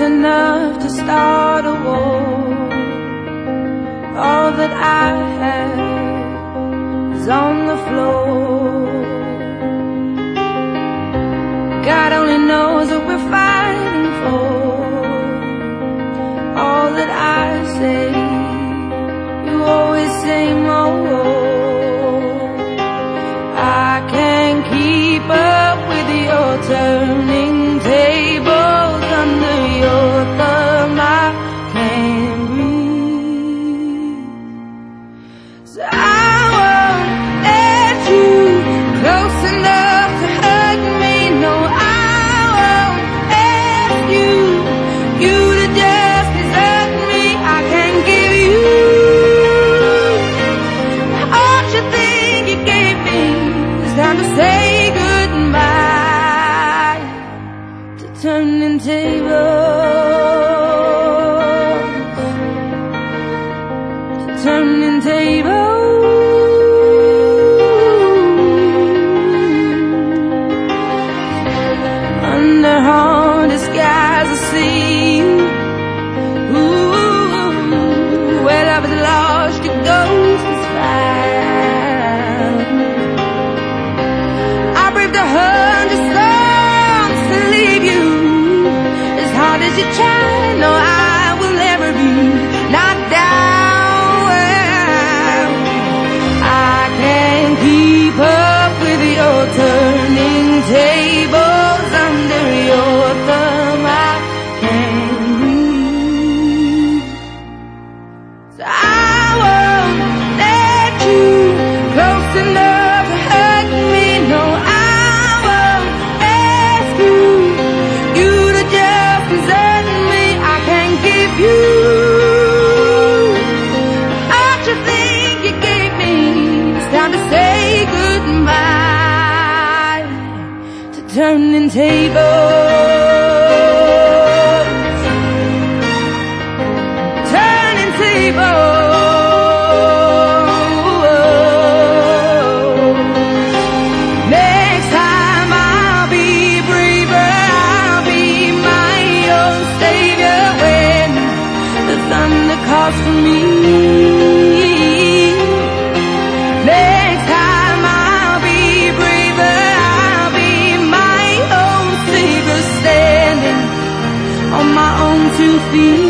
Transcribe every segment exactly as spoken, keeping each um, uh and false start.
enough to start a war. All that I have is on the floor. God only knows what we're fighting for. All that I say, you always say more. I can't keep up with your turning tables under your thumb. I can't breathe, so I won't let you close enough to hurt me. No, I won't ask you, you to just desert me. I can't give you all you think you gave me. It's time to say goodbye to turning tables, to turning tables. Under haunted skies I see you. Ooh, where love is lost, your ghost is found. I braved a hundred storms to leave you. As hard as you try, no, I will never be knocked down. I can't keep up with your turning tables under your thumb. I can't breathe, so I won't let you close enough to hurt me. No, I won't ask you, you to just desert me. I can't give you all you think you gave me. It's time to say goodbye to turning tables, turning tables. Next time I'll be braver, I'll be my own savior when the thunder calls for me. Next time I'll be braver, I'll be my own savior, standing on my own two feet.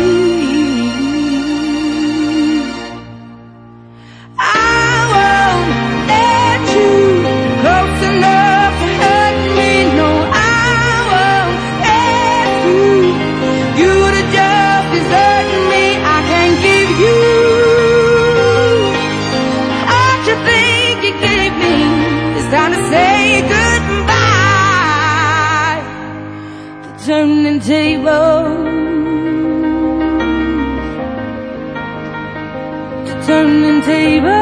I won't let you close enough to hurt me. No, I won't ask you, you to just desert me. I can't give you all you think you gave me. It's time to say goodbye to turning tables, to turning tables.